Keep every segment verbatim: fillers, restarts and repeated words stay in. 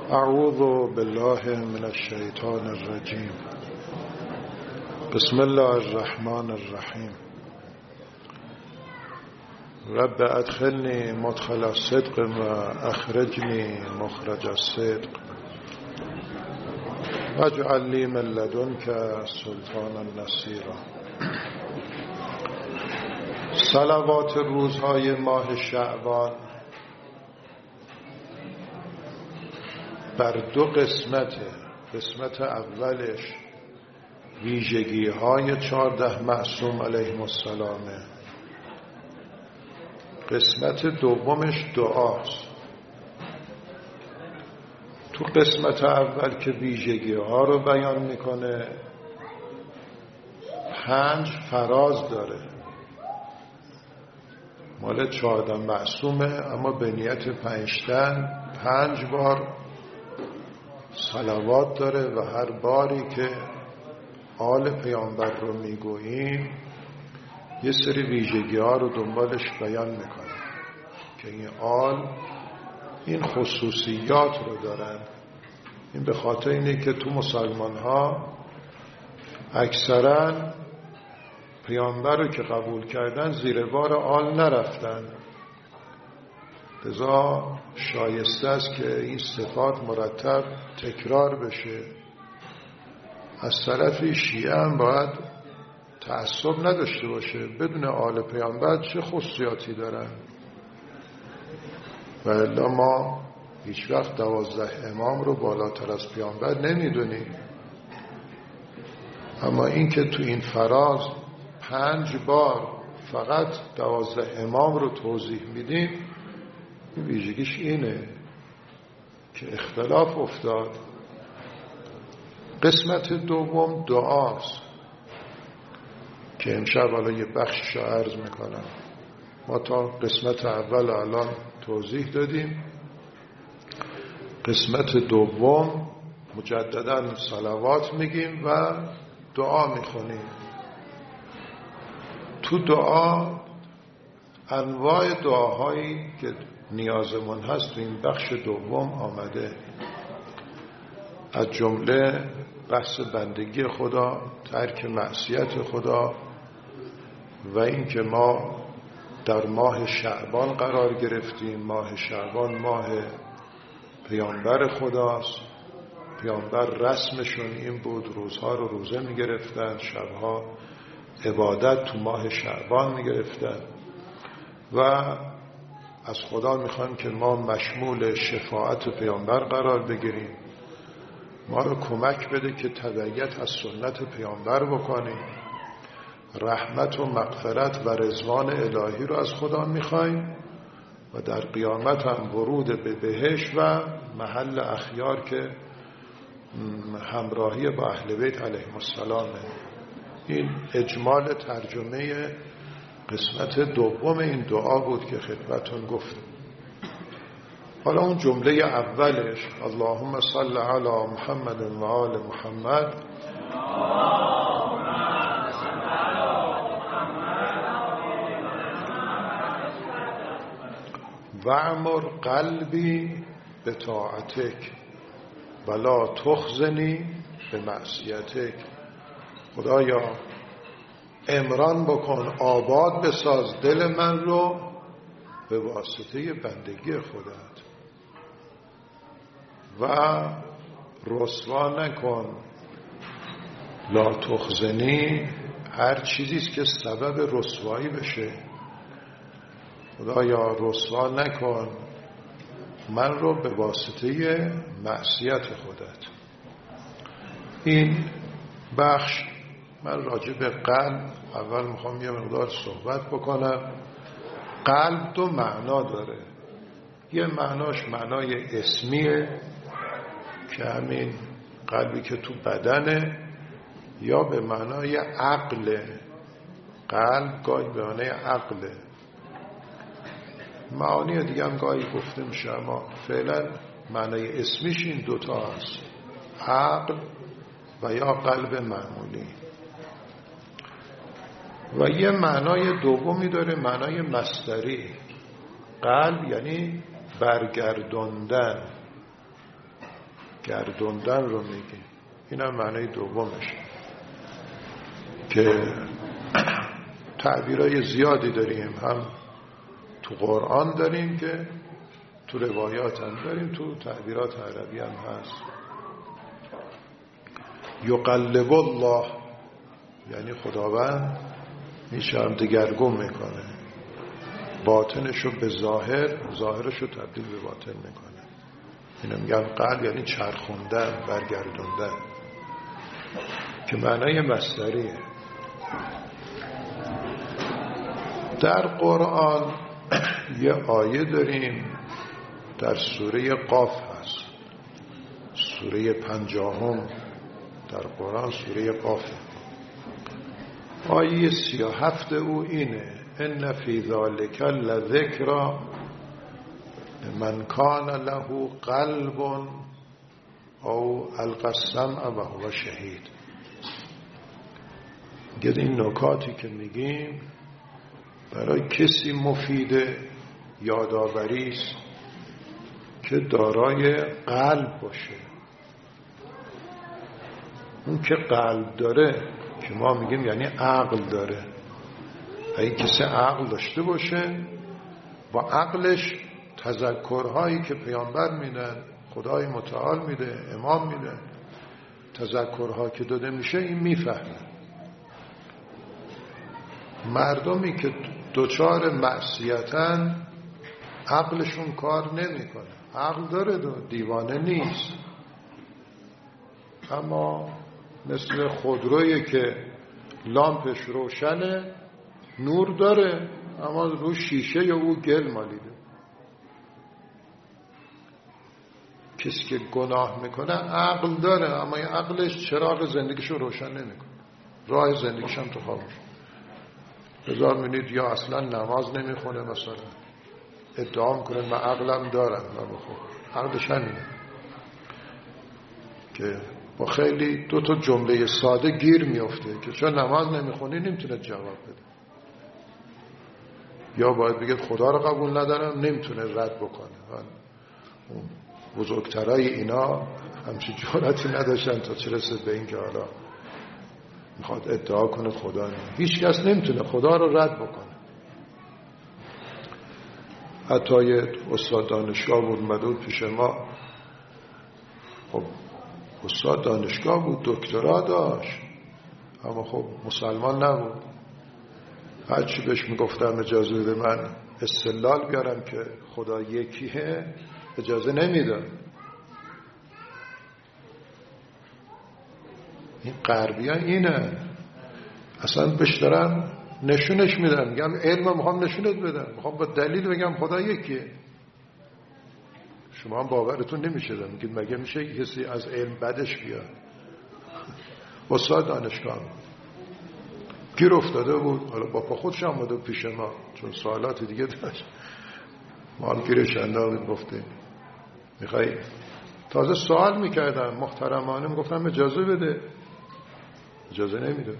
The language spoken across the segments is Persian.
اعوذ بالله من الشیطان الرجیم. بسم الله الرحمن الرحیم. رب ادخلنی مدخل الصدق و اخرجنی مخرج الصدق واجعل لی من لدنک سلطانا نصیرا. صلوات روزهای ماه شعبان بر دو قسمت. قسمت اولش ویژگی های چهارده معصوم علیهم السلام، قسمت دومش دعاست. تو قسمت اول که ویژگی ها رو بیان میکنه پنج فراز داره، مال چهارده معصومه، اما به نیت پنجتن پنج بار صلوات داره و هر باری که آل پیامبر رو میگوییم یه سری ویژگی ها رو دنبالش بیان میکنه که این آل این خصوصیات رو دارن. این به خاطر اینه که تو مسلمان ها اکثرا پیامبر رو که قبول کردن زیر بار آل نرفتن، لذا شایسته است که این صفات مرتب تکرار بشه. از طرفی شیعه هم باید تعصب نداشته باشه، بدون آل پیامبر چه خصوصیاتی دارن. و الا ما هیچ وقت دوازده امام رو بالاتر از پیامبر نمیدونیم، اما این که تو این فراز پنج بار فقط دوازده امام رو توضیح میدیم، ویژگیش اینه که اختلاف افتاد. قسمت دوم دعاست که امشب حالا یه بخشش رو عرض میکنم. ما تا قسمت اول الان توضیح دادیم، قسمت دوم مجددا صلوات میگیم و دعا میخونیم. تو دعا انواع دعاهایی که نیازمون هست تو این بخش دوم آمده، از جمله بحث بندگی خدا، ترک معصیت خدا و این که ما در ماه شعبان قرار گرفتیم. ماه شعبان ماه پیامبر خداست. پیامبر رسمشون این بود روزها رو روزه می گرفتن، شبها عبادت تو ماه شعبان می گرفتن و از خدا میخوایم که ما مشمول شفاعت پیامبر قرار بگیریم. ما رو کمک بده که تبعیت از سنت پیامبر بکنیم. رحمت و مغفرت و رضوان الهی رو از خدا میخوایم و در قیامت هم ورود به بهشت و محل اخیار که همراهی با اهل بیت علیهم السلام. این اجمال ترجمه قسمت دوم این دعا بود که خدمتون گفتم. حالا اون جمله اولش اللهم صل علی محمد و آل محمد، وعمر قلبی به طاعتک ولا تخزنی به معصیتک. خدایا عمران بکن، آباد بساز دل من رو به واسطه بندگی خودت و رسوا نکن. لا تخزنی هر چیزیست که سبب رسوایی بشه. خدایا رسوا نکن من رو به واسطه معصیت خودت. این بخش من راجع به قلب اول میخوام یه مقدار صحبت بکنم. قلب دو معنا داره. یه معناش معنای اسمیه که همین قلبی که تو بدنه، یا به معنای عقل. قلب گاهی به معنای عقله. معانی دیگه هم گاهی گفته میشه، اما فعلا معنای اسمیش این دوتا هست، عقل و یا قلب معمولی. و یه معنای دومی داره، معنای مصدری. قلب یعنی برگردوندن. گردوندن رو میگیم. این هم معنی دومش که تعبیرهای زیادی داریم، هم تو قرآن داریم که تو روایات هم داریم، تو تعبیرات عربی هم هست. یقلب الله یعنی خداوند میشه هم دگرگون میکنه، باطنشو به ظاهر، ظاهرشو تبدیل به باطن میکنه. اینو میگن قلب، یعنی چرخوندن، برگردوندن، که معنای مصدریه. در قرآن یه آیه داریم در سوره قاف هست، سوره پنجاهم در قرآن، سوره قاف. آیه سی و هفت او اینه: ان فی ذلک لذکری من کان له قلب او القی السمع و هو شهید. گه این نکاتی که میگیم برای کسی مفیده، یادآوری است که دارای قلب باشه. اون که قلب داره که ما میگیم یعنی عقل داره. اگه کسی عقل داشته باشه، با عقلش تذکرهایی که پیامبر میدن، خدای متعال میده، امام میده، تذکرها که داده میشه، این میفهمه. مردمی که دوچار معصیتن عقلشون کار نمیکنه. عقل داره، دو دیوانه نیست، اما مثل خودرویی که لامپش روشنه، نور داره، اما رو شیشه یا او گل مالیده. کسی که گناه میکنه عقل داره، اما این عقلش چراغ زندگیشو روشن نمیکنه، راه زندگیش هم تو خاموش. هزار می‌بینید یا اصلا نماز نمیخونه، مثلا ادعا میکنه من عقلم دارم، من بخور. عقلش همینه که با خیلی دو تا جمله ساده گیر میفته که چون نماز نمیخونی نمیتونه جواب بده، یا باید بگه خدا رو قبول ندارم، نمیتونه رد بکنه. اون بزرگترای اینا همچین جرأتی نداشتن تا چه رسه به این که حالا میخواد ادعا کنه خدا نه. هیچ کس نمیتونه خدا رو رد بکنه. حتی یه استاد دانشگاه بود اومد پیش ما، خب استاد دانشگاه بود، دکترا داشت، اما خب مسلمان نبود. هرچی بهش میگفتم اجازه بده من استدلال بیارم که خدا یکیه، اجازه نمیداد. این غربی ها اینه، اصلا بهش دارم نشونش میدم، میگم علم میخوام نشونت بدم، میخوام با دلیل بگم خدا یکیه. شما هم باورتون نمیشه، میگید مگه میشه کسی از علم بدش بیاد؟ استاد دانشگاه گیر افتاده بود، حالا با پا خودش آمده پیش ما چون سوالات دیگه داشت. ما هم گیرش انداخت، گفته میخوای، تازه سوال میکردم محترمانه، میگفتم اجازه بده، اجازه نمیده.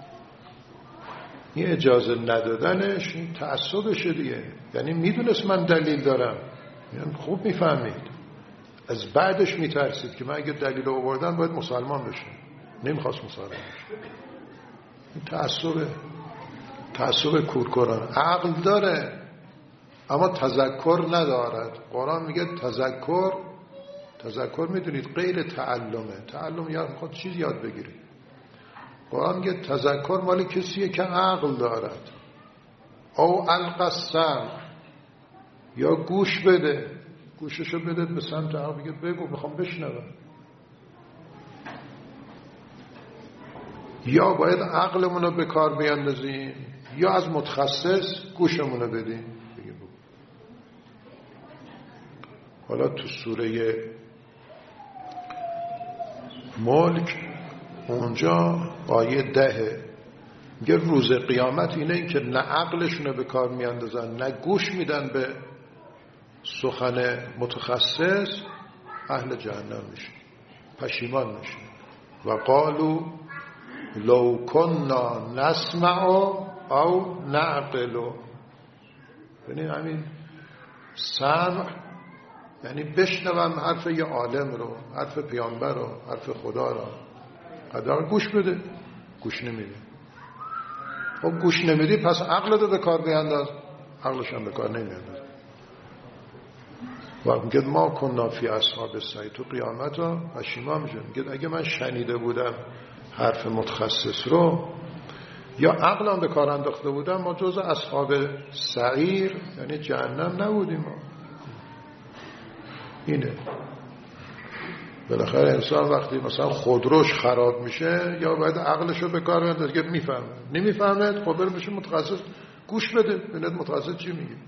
این اجازه ندادنش این تعصبشه دیگه، یعنی میدونست من دلیل دارم، یعنی خوب میفهمید، از بعدش میترسید که من اگه دلیل رو آوردم باید مسلمان بشه، نمیخواست مسلمان بشه. این تعصبه، تعصب کورکوران. عقل داره اما تذکر ندارد. قرآن میگه تذکر، تذکر میدونید غیر تعلمه، تعلم یاد میخواد چیز یاد بگیری. قرآن میگه تذکر مال کسیه که عقل دارد. او القی السمع، یا گوش بده، گوششو بده به سمت عقل، بگه بگو میخوام بشنوم. یا باید عقلمونو به کار بیاندازیم، یا از متخصص گوشمونو بدیم. حالا تو سوره ملک اونجا آیه ده میگه روز قیامت اینه این که نه عقلشونو به کار میاندازن نه گوش میدن به سخن متخصص، اهل جهنم میشه، پشیمان میشه. و قالو لو کننا نسمع او نعقل. یعنی همین سمع یعنی بشنوم حرف یه عالم رو، حرف پیامبر رو، حرف خدا رو. قدر گوش بده، گوش نمیده. خب گوش نمیدی پس عقلتو به کار بیانداز. عقلش هم به کار نمیانداز. وقت میگه ما کنا فی اصحاب السعی، تو قیامت رو پشیمان میشن. میگه اگه من شنیده بودم حرف متخصص رو یا عقلم به کار انداخته بودم، ما جز اصحاب سعیر یعنی جهنم نبودیم. ما اینه. بالاخره انسان وقتی مثلا خودروش خراب میشه یا باید عقلشو به کار بیاره که میفهمه، نمیفهمه خب بره بشه متخصص گوش بده ببینید متخصص چی میگه.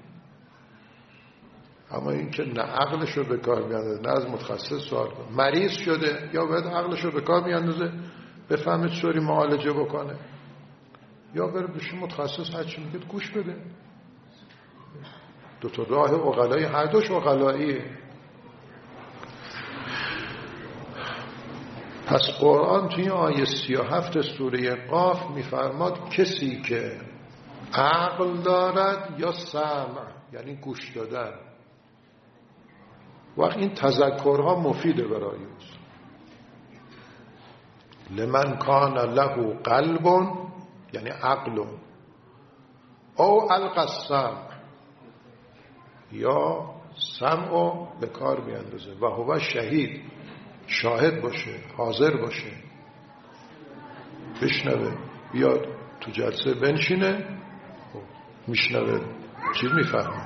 اما این که نه عقلشو به کار میاره نه از متخصص سوال کنه. مریض شده یا باید عقلشو به کار میاندازه بفهمه چطوری معالجه بکنه یا بره بشه متخصص هر چی میگه گوش بده. دو تا راه عقلایی، هر دوش عقلاییه. پس قرآن توی آیه سی و هفت سوره قاف میفرماد کسی که عقل دارد یا سمع یعنی گوش دادن. وقت این تذکرها مفیده برای اوست. لمن کان له قلب یعنی عقل او القى السمع یا سمع به کار بیاندازه و هو شهید، شاهد باشه، حاضر باشه، بشنوه، بیاد تو جلسه بنشینه میشنوه چیز میفهمه.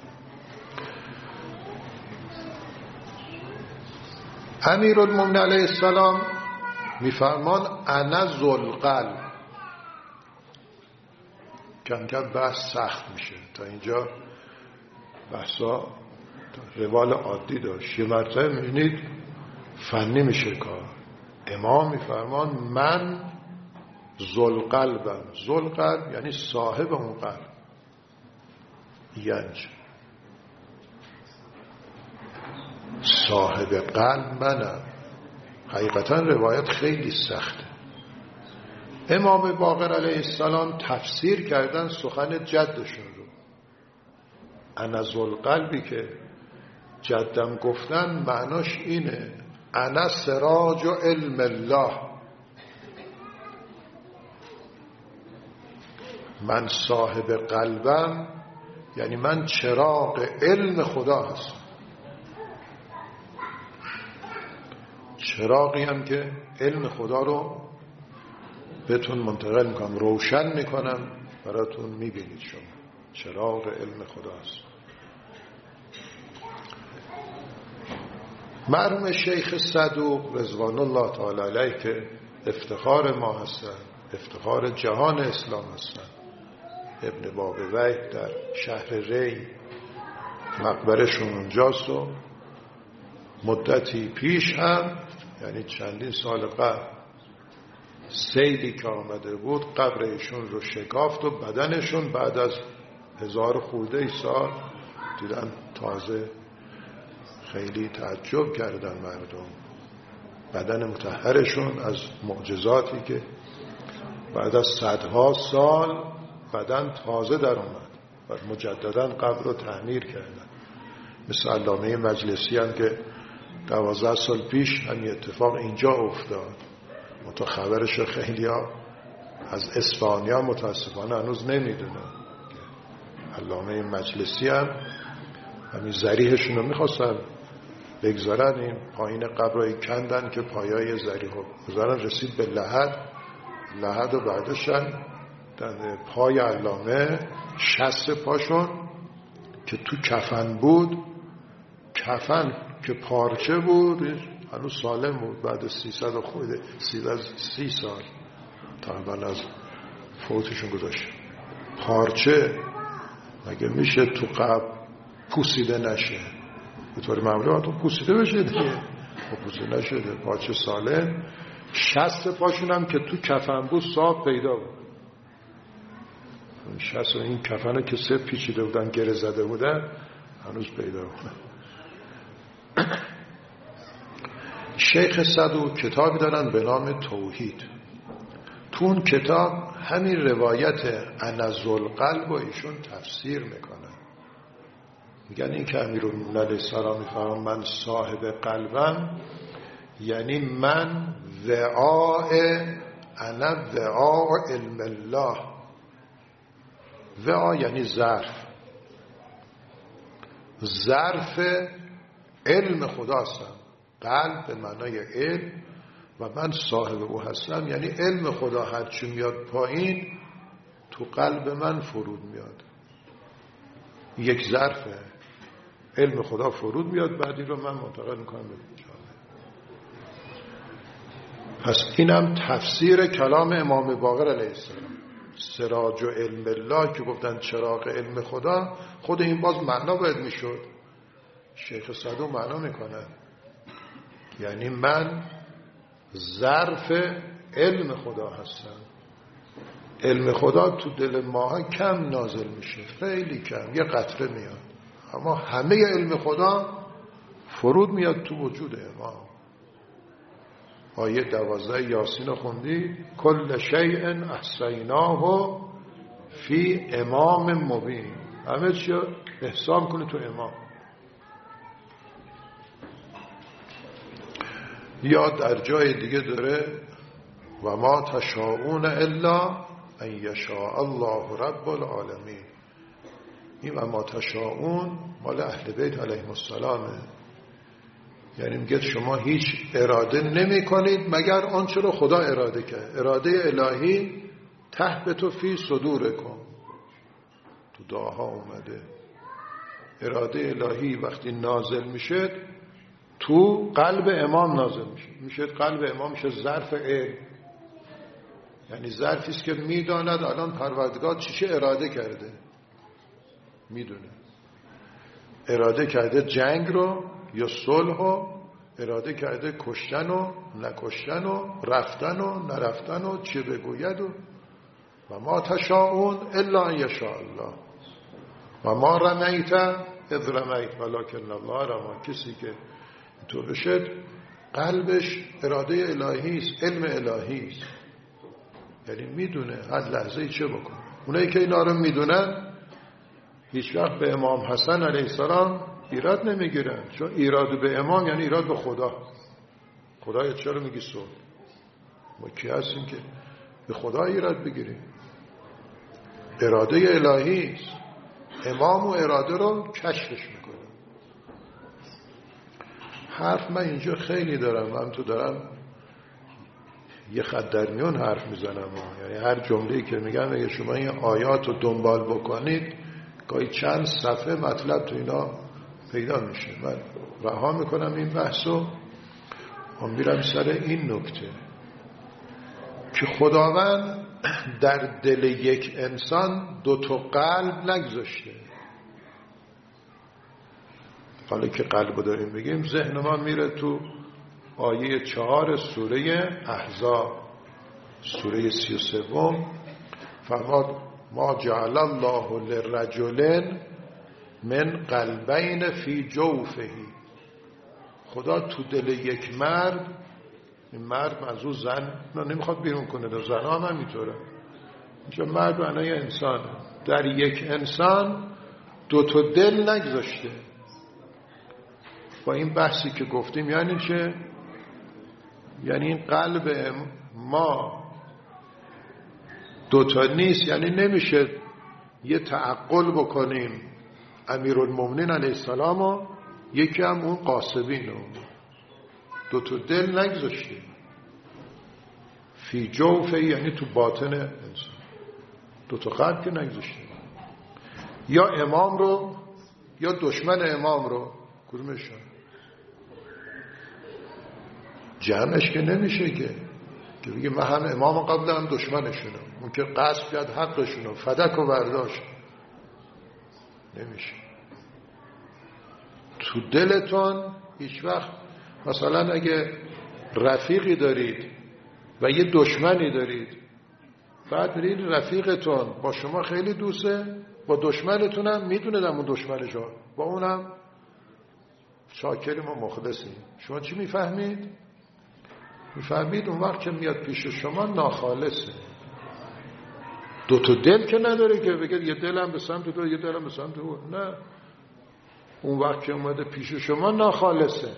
امیرالمومنین علیه السلام میفرمان انا ذوالقلب. کم کم بحث سخت میشه. تا اینجا بحثا روال عادی داشت. یه مرتبه میبینید فنی میشه کار. امام میفرمان من ذوالقلبم. ذوالقلب یعنی صاحب اون قلب. ینج صاحب قلب منم. حقیقتا روایت خیلی سخته. امام باقر علیه السلام تفسیر کردن سخن جدشون رو. انا ذوالقلبی که جدم گفتن معناش اینه انا سراج و علم الله. من صاحب قلبم یعنی من چراغ علم خدا هستم. چراغی هم که علم خدا رو بهتون منتقل میکنم، روشن میکنم براتون، میبینید شما چراغ علم خدا هست. مرحوم شیخ صدوق رضوان الله تعالی علیه که افتخار ما هستن، افتخار جهان اسلام هستن، ابن بابویه در شهر ری مقبرشون اونجاست و مدتی پیش هم یعنی چندین سال قبل سیلی که آمده بود قبر ایشون رو شکافت و بدنشون بعد از هزار خورده سال دیدن تازه. خیلی تعجب کردن مردم. بدن مطهرشون از معجزاتی که بعد از صدها سال بدن تازه در اومد و مجددا قبر رو تعمیر کردن. مثل علامه مجلسی هم که دوازده سال پیش همین اتفاق اینجا افتاد. متا خبرش خیلی ها از اصفهانیان متاسفانه هنوز نمیدونن. علامه مجلسی هم همین ذریحشون رو میخواستن بگذارن، این پایین قبرایی کندن که پایای ذریح رو بذارن. رسید به لحد، لحد رو برداشتن در پای علامه شست پاشون که تو کفن بود، کفن که پارچه بود هنوز سالم بود. بعد سیصد و خورده سی سال تقریبا از فوتشون گذاشت. پارچه مگه میشه تو قبر پوسیده نشه؟ به طور معمولی تو پوسیده بشه دیگه. خب پوسیده نشده، پارچه سالم. شست پاشون هم که تو کفن بود صاف پیدا بود. شست این کفن که سه پیچیده بودن گره زده بودن هنوز پیدا بودن. شیخ صدوق کتابی دارن به نام توحید. تو اون کتاب همین روایت انا ذوالقلب و ایشون تفسیر میکنن. میگن این که امیرالمومنین علیه السلام میفرمان من صاحب قلبم، یعنی من وعاء انا وعاء علم الله. وعا یعنی ظرف، ظرف علم خدا هستم. قلب به معنای علم و من صاحب او هستم، یعنی علم خدا هرچی میاد پایین تو قلب من فرود میاد. یک ظرفه، علم خدا فرود میاد، بعدی رو من منتقل میکنم به جامعه. پس اینم تفسیر کلام امام باقر علیه السلام، سراج و علم الله که گفتن چراغ علم خدا. خود این باز معنا باید میشد. شیخ صدوق معنا میکنه یعنی من ظرف علم خدا هستم. علم خدا تو دل ما کم نازل میشه، خیلی کم، یه قطره میاد، اما همه علم خدا فرود میاد تو وجود امام. آیه دوازده یاسین خوندی، کل شیء احصیناه فی امام مبین، همه چی احسان کنه تو امام. یا در جای دیگه داره و ما تشاءون الا ان یشاء الله رب العالمین. این و ما تشاءون مال اهل بیت علیهم السلامه، یعنی میگه شما هیچ اراده نمی کنید مگر آنچه رو خدا اراده کرد. اراده الهی تهبط فی صدورکم، تو دعاها اومده. اراده الهی وقتی نازل میشه تو قلب امام نازل میشه، میشه قلب امام میشه ظرف علم، یعنی ظرفی است که میداند الان پروردگار چیشه اراده کرده، میدونه اراده کرده جنگ رو یا صلح رو، اراده کرده کشتن و نکشتن و رفتن و نرفتن و چه بگوید و و ما تشاءون الا ان یشاء الله و ما رمیت اذ رمیت ولکن الله رمی. کسی که تو بشد قلبش اراده الهی است، علم الهی است، یعنی میدونه هر لحظه چه بکنه. اونایی که اینا رو میدونن هیچ وقت به امام حسن علیه السلام ایراد نمیگیرن، چون ایراد به امام یعنی ایراد به خدا. خدایا چرا میگی صلح؟ ما کی هستیم که به خدا ایراد بگیریم؟ اراده الهی است، امام و اراده رو کشفش میکنه. حرف من اینجا خیلی دارم، من تو دارم یه خط در میون حرف میزنم، یعنی هر جمله‌ای که میگم اگه شما این آیات رو دنبال بکنید گاهی چند صفحه مطلب تو اینا پیدا میشه. من رها میکنم این بحثو، من میرم سر این نکته که خداوند در دل یک انسان دو تا قلب نگذاشته. حالا که قلبو داریم بگیم ذهن ما میره تو آیه چهار سوره احزاب، سوره سی و سوم، فرماد ما جعل الله لرجل من قلبین فی جوفه. خدا تو دل یک مرد، این مرد منظور زن نمیخواد بیرون کنه، در زن هم همینطوره، اینجا مرد معنای انسانه، در یک انسان دو تا دل نگذاشته. با این بحثی که گفتیم یعنی چه؟ یعنی این قلب ما دوتا نیست، یعنی نمیشه یه تعقل بکنیم امیرالمومنین علیه السلام و یکی هم اون قاسبین رو. دوتا دل نگذاشتیم فی جوفه، یعنی تو باطن انسان دوتا قلب که نگذاشتیم. یا امام رو یا دشمن امام رو، کدومشون؟ جمعش که نمیشه که که بگه من هم امام قبل هم دشمنشونم، اون که قصد کرد حقشونم فدک و برداشت، نمیشه. تو دلتون هیچ وقت مثلا اگه رفیقی دارید و یه دشمنی دارید، بعد میرید رفیقتون با شما خیلی دوسته، با دشمنتونم میدونه دم اون دشمنشو، با اونم شاکریم و مخلصیم. شما چی میفهمید؟ میفهمید اون وقت که میاد پیش شما ناخالصه، دو تا دل که نداره که بگه یه دلم به سمت تو یه دلم به سمت او، نه، اون وقت که اومده پیش شما ناخالصه.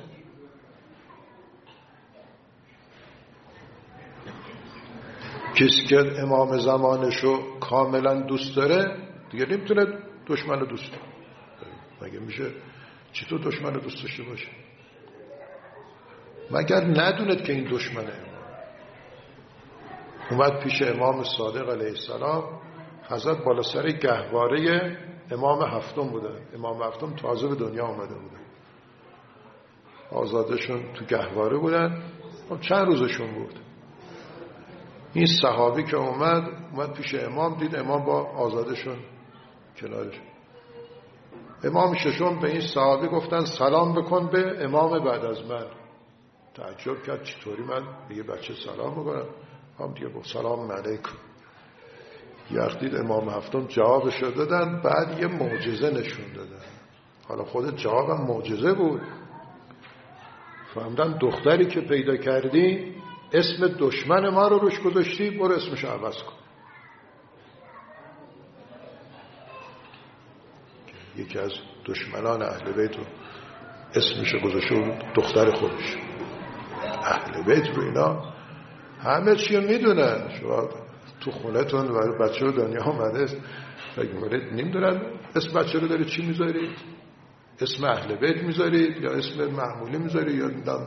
کسی که امام زمانشو کاملا دوست داره دیگه نمیتونه دشمن دوست داره. مگه میشه چطور دشمن دوست داشته باشه؟ مگر ندوند که این دشمنه. اومد پیش امام صادق علیه السلام، حضرت بالا سر گهواره امام هفتم بودن. امام هفتم تازه به دنیا آمده بودن، آزادشون تو گهواره بودن، چند روزشون بود. این صحابی که اومد اومد پیش امام، دید امام با آزادشون کنارش. امام ششم به این صحابی گفتن سلام بکن به امام بعد از من. تعجب کرد چطوری من به یه بچه سلام بکنم؟ هم دیگه گفت سلام علیکم. یه وقت دید امام هفتم جوابش دادن، بعد یه معجزه نشون دادن. حالا خود جوابم معجزه بود. فهمدن دختری که پیدا کردی اسم دشمن ما رو روش گذاشتی، برو اسمش عوض کن. یکی از دشمنان اهل بیت رو اسمش گذاشته دختر خودش. اهل بیت رو اینا همه چی رو میدونن. شما تو خونتون و بچه رو دنیا آمده است فکر می‌کنید نمیدونن اسم بچه رو داری چی میذارید؟ اسم اهل بیت میذارید یا اسم معمولی میذارید یا نمیدونم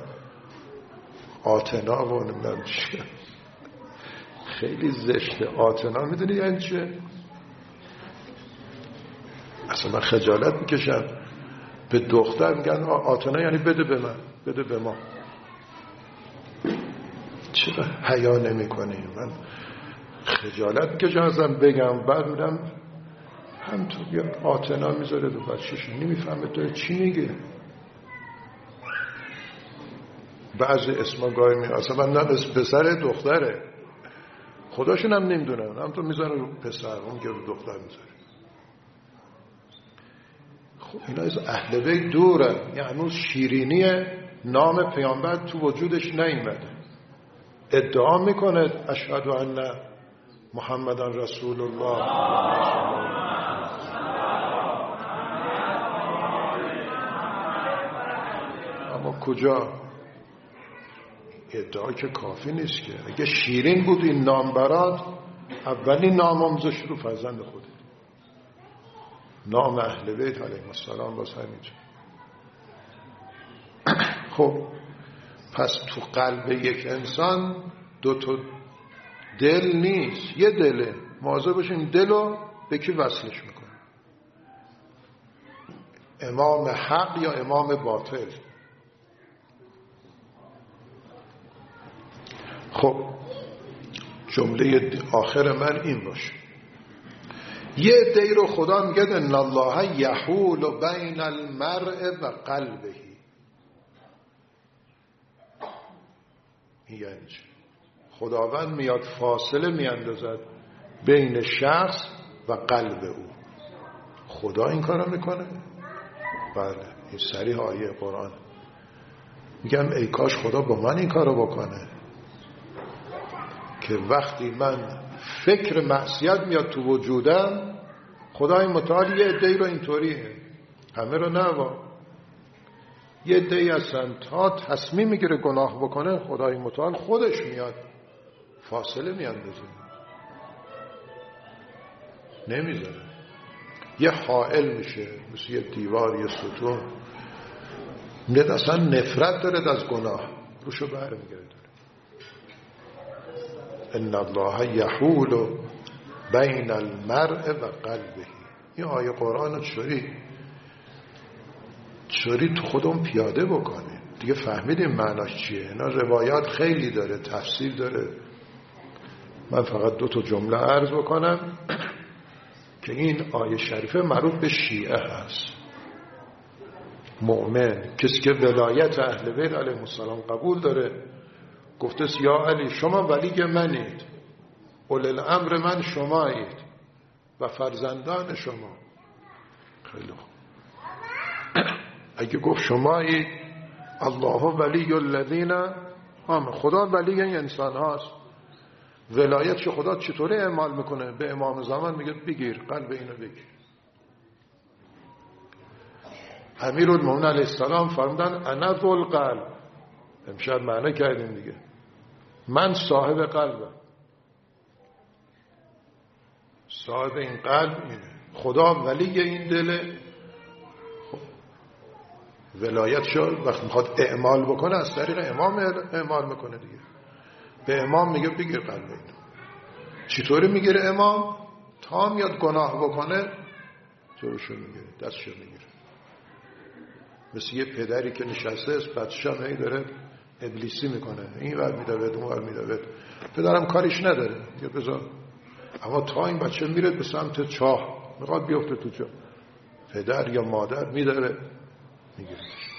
آتنا و نمیدونم چی. خیلی زشته. آتنا میدونی یعنی چیه؟ اصلا من خجالت میکشم به دختر میگن آتنا یعنی بده به من، بده به ما. چرا حیا نمی کنی؟ من خجالت میکشم ازم بگم. بعد میدم هم تو بیا آتنا میذاره دو بچهش، نمیفهمه تو چی میگه. بعضی اسما گاهی می اصلا من نه پسر دختره، خداشون هم نمیدونن، هم تو میذاره رو پسر، اون که رو دختر میذاره. خب اینا از اهل بیت دورن. یعنی هنوز شیرینی نام پیامبر تو وجودش نیامده. ادعا میکنه اشهد ان محمدن رسول الله، اما کجا؟ ادعا که کافی نیست که. اگه شیرین بود این نام برات، اولی نام آموزش رو فرزند خودت. نام اهل بیت علیهم السلام باز همینجا. خب پس تو قلب یک انسان دو تا دل نیست، یه دله. مواظب باشین دل رو به کی وصلش میکنه، امام حق یا امام باطل. خب جمله آخر من این باشه، یه عده‌ای رو خدا میگه ان الله یحول بین المرء و قلبه. یعنی چی؟ خداوند میاد فاصله میاندازد بین شخص و قلب او. خدا این کارو میکنه؟ بله، این صریح آیه قرآن. میگم ای کاش خدا با من این کارو بکنه که وقتی من فکر معصیت میاد تو وجودم، خدای متعال یه عده‌ای رو اینطوریه، همه رو نه، یه عده‌ای هستن تا تصمیم میگیره گناه بکنه خدای متعال خودش میاد فاصله میاندازه، نمیذاره. یه حائل میشه مثل یه دیوار، یه ستون، میاد اصلا نفرت داره از گناه، روشو بر میگرده. ان الله یحول بین المرء و قلبه. این آیه قرآن رو چوری چوری تو خودمون پیاده بکنه دیگه. فهمیدیم معناش چیه. اینا روایات خیلی داره، تفسیر داره. من فقط دو تا جمله عرض بکنم که این آیه شریفه مربوط به شیعه هست. مؤمن، کسی که ولایت اهل بیت علیهم السلام قبول داره، گفته یا علی شما ولی منید، اول الامر من شمایید و فرزندان شما. خیلی خوب. اگه گفت شمایید، الله ولی الذین آمنوا، خدا ولی این انسان هاست. ولایت چه خدا چطوره اعمال میکنه؟ به امام زمان میگه بگیر قلب اینو بگیر. امیرالمومنین علیه السلام فرمودن انا ذو القلب. امشب معنی کردیم دیگه، من صاحب قلبم. صاحب این قلب اینه، خدا ولی این دله. ولایت شد وقتی میخواد اعمال بکنه از طریق امام اعمال میکنه دیگه. به امام میگه بگیر قلب اینو. چطوری میگیره امام؟ تا میاد گناه بکنه جلوشو میگیره، دستشو میگیره. مثل یه پدری که نشسته است بچه‌ش هم هی داره ابلیسی میکنه، این ور میدوید اون ور میدوید، پدرم کاریش نداره یا بذار. اما تا این بچه میره به سمت چاه میخواد بیفته تو چاه، پدر یا مادر میداره میگیره.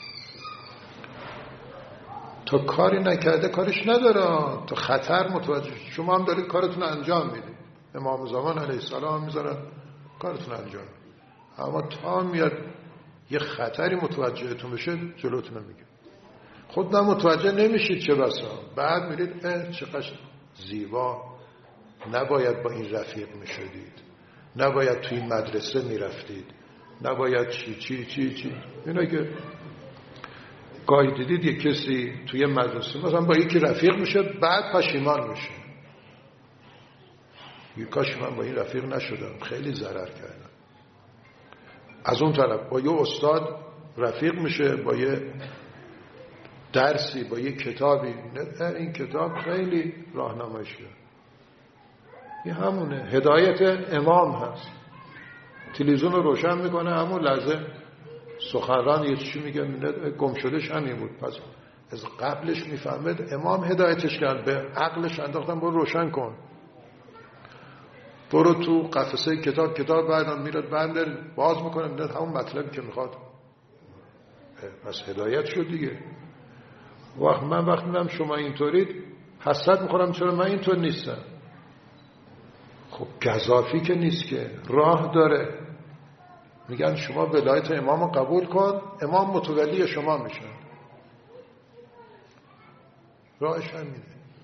تا کاری نکرده کارش نداره، تا خطر متوجه. شما هم دارید کارتون انجام میدید، امام زمان علیه السلام میذارن کارتون انجام، اما تا میاد یه خطری متوجهتون بشه جلوتون میگه. خود هم متوجه نمیشید چه بسا، بعد میرید اه چقدر زیبا، نباید با این رفیق میشدید، نباید توی این مدرسه میرفتید، نباید چی چی چی چی. اینا که گاهی دیدید یه کسی توی مدرسه مثلا با یکی رفیق میشه بعد پشیمان میشه، یه کاش من با این رفیق نشدم، خیلی ضرر کردم. از اون طرف با یه استاد رفیق میشه، با یه درسی، با یه کتابی، این کتاب خیلی راهنماییشه. این همونه، هدایت امام هست. تلویزیون رو روشن میکنه همون لحظه سخنران یه چیزی میگه، گم شدهش همین بود، پس از قبلش میفهمد امام هدایتش کرد، به عقلش انداختن برو روشن کن، برو تو قفسه کتاب، کتاب بعدم میرد بندر باز میکنه میرد همون مطلبی که میخواد، پس هدایت شد دیگه. وقت من وقت میدم شما اینطورید حسرت میخورم چرا من اینطور نیستم. خب گزافی که نیست که، راه داره. میگن شما ولایت امام قبول کن، امام متولی شما میشن، راهش همینه.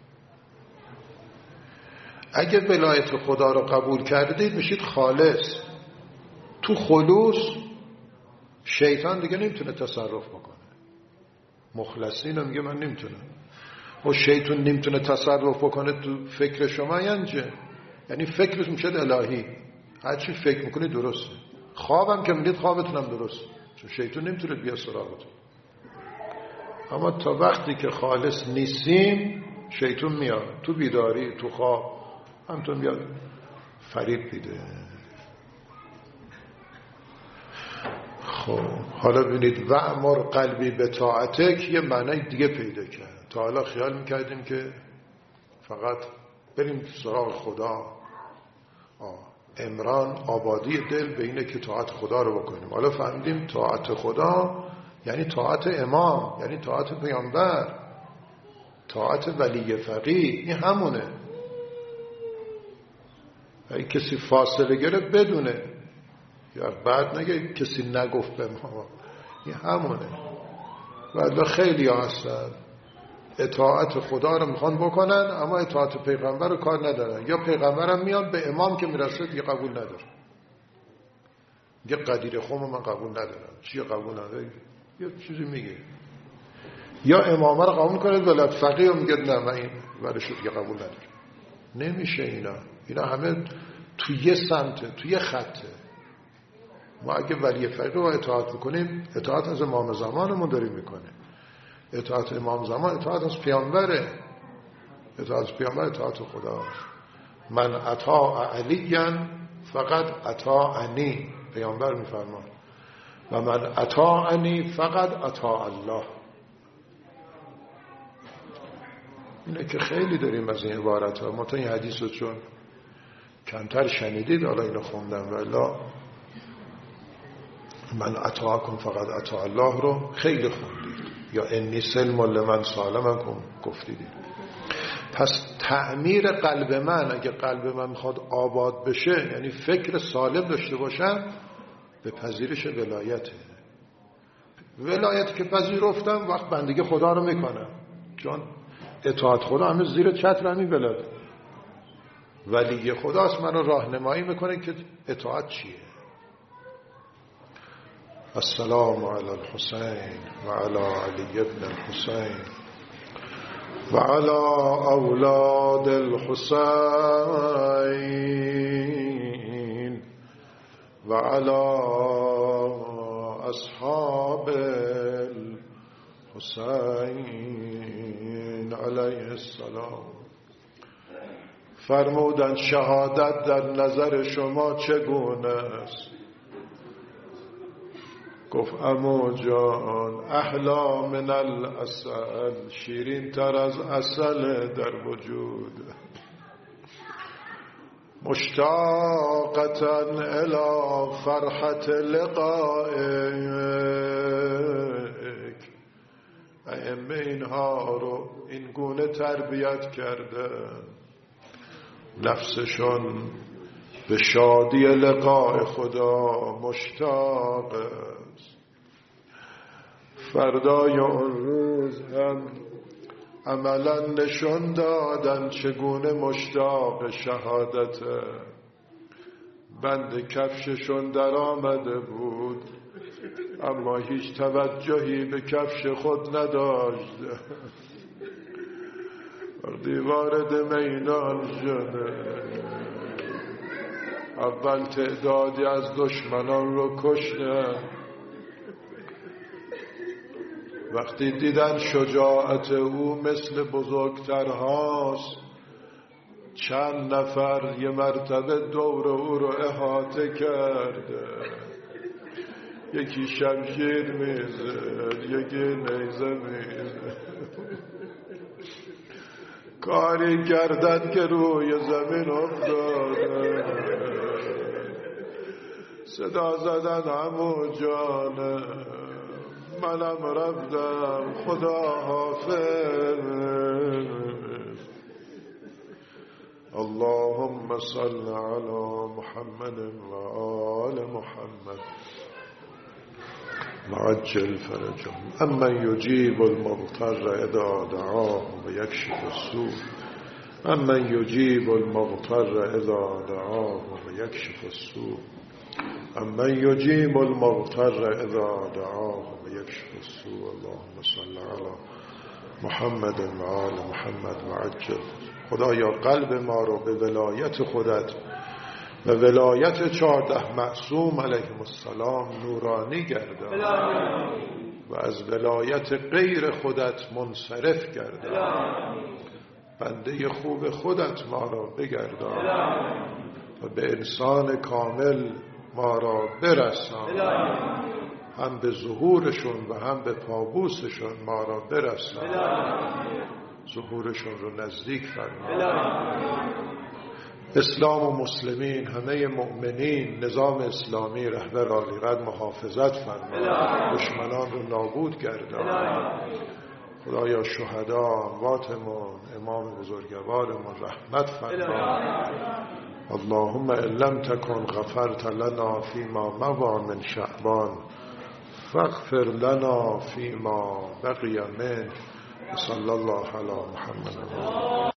اگه ولایت خدا رو قبول کردید میشید خالص. تو خلوص شیطان دیگه نمیتونه تصرف بکنه. مخلصین میگه من نمیتونم. و شیطان نمیتونه تصرف بکنه تو فکر شما، یعنی یعنی فکرش میشه الهی، هر چی فکر میکنی درسته. خوابم که میدید خوابتونم درست، چون شیطان نمیتونه بیا سراغتون. اما تا وقتی که خالص نیستیم شیطان میاد تو بیداری، تو خواب همتون میاد فریب بیده. خب حالا ببینید وعمر قلبی به طاعتک یه معنی دیگه پیدا کرد. تا حالا خیال میکردیم که فقط بریم سراغ خدا، آه. عمران آبادی دل به اینه که طاعت خدا رو بکنیم. حالا فهمیدیم طاعت خدا یعنی طاعت امام، یعنی طاعت پیامبر، طاعت ولی فقیه. این همونه. اگه کسی فاصله گرفت بدونه، یا بعد نگه کسی نگفت به ما، این همونه. ولی خیلی ها هستن اطاعت خدا رو میخوان بکنن اما اطاعت پیغمبر رو کار ندارن، یا پیغمبر هم میاد به امام که میرسه دیگه قبول نداره، یه قدیر خم من قبول ندارم. چیه قبول نداره؟ یه چیزی میگه، یا امامه رو قبول کنه ولایت فقیه رو میگه نه من این ولشو دیگه قبول نداره. نمیشه. اینا اینا همه توی یه سمته، توی یه خطه. ما اگه ولی فقیه رو اطاعت میکنیم، اطاعت از امام زمانمون داریم میکنه. اطاعت امام زمان اطاعت از پیامبره، اطاعت از پیامبر اطاعت خداست. من اطاع علیاً فقط اطاعنی، پیامبر میفرمان، و من اطاعنی فقط اطاع الله. اینه که خیلی داریم از این عبارت ها. ما تا این حدیث رو چون کمتر شنیدید حالا اینو خوندم، والا من اطاعکم فقط اطاع الله رو خیلی خوندید، یا انی سلم لمن سالمکم گفتید. پس تعمیر قلب من، اگه قلب من میخواد آباد بشه، یعنی فکر سالم داشته باشم، به پذیرش ولایته. ولایت که پذیرفتم وقت بندگی خدا رو میکنم، چون اطاعت خدا همه زیر چتر همین ولایت. ولی خداست من رو راهنمایی میکنه که اطاعت چیه. السلام علی الحسین و علی علی ابن الحسین و علی اولاد الحسین و علی اصحاب الحسین علیه السلام. فرمودند شهادت در نظر شما چگونه است؟ گفت عمو جان احلا من العسل، شیرین تر از عسل در وجود. مشتاقتا الی فرحت لقائک. ائمه اینها رو این گونه تربیت کرده نفسشون به شادی لقاء خدا مشتاق است. فردای اون روز هم عملا نشون دادن چگونه مشتاق شهادت. بند کفششون در آمده بود اما هیچ توجهی به کفش خود نداشت. وقتی وارد میدان شده اول تعدادی از دشمنان رو کشته. وقتی دیدن شجاعت او مثل بزرگترهاست چند نفر یه مرتبه دور او رو احاطه کرده. یکی شمشیر میزد، یکی نیزه میزد. کاری کردن که روی زمین افتاده. صدا زدن عمو جان منم رفتم خدا حافظ. اللهم صل علی محمد و آل محمد وعجل فرجهم. اما یجیب المضطر اذا دعاه و یکشف السوء. اما یجیب المضطر اذا دعاه و یکشف السوء. اما یجیب المضطر اذا دعاه و یکشف السوء. اللهم صل علی محمد و آل محمد وعجل. خدایا قلب ما رو به ولایت خودت و ولایت چهارده معصوم علیهم السلام نورانی گردان و از ولایت غیر خودت منصرف گردان. بنده خوب خودت ما را بگردان و به انسان کامل ما را برسان. هم به ظهورشون و هم به پابوسشون ما را برسان. ظهورشون رو نزدیک فرما. اسلام و مسلمین، همه مؤمنین، نظام اسلامی رهبر عالیقدر محافظت فرما. دشمنان رو نابود گردان. خدایا شهدا امواتمون، امام بزرگوارمون رحمت فرما. اللهم ان لم تكن غفرت لنا فيما مضى من شعبان فاغفر لنا فيما بقي منه. صلی الله علی محمد.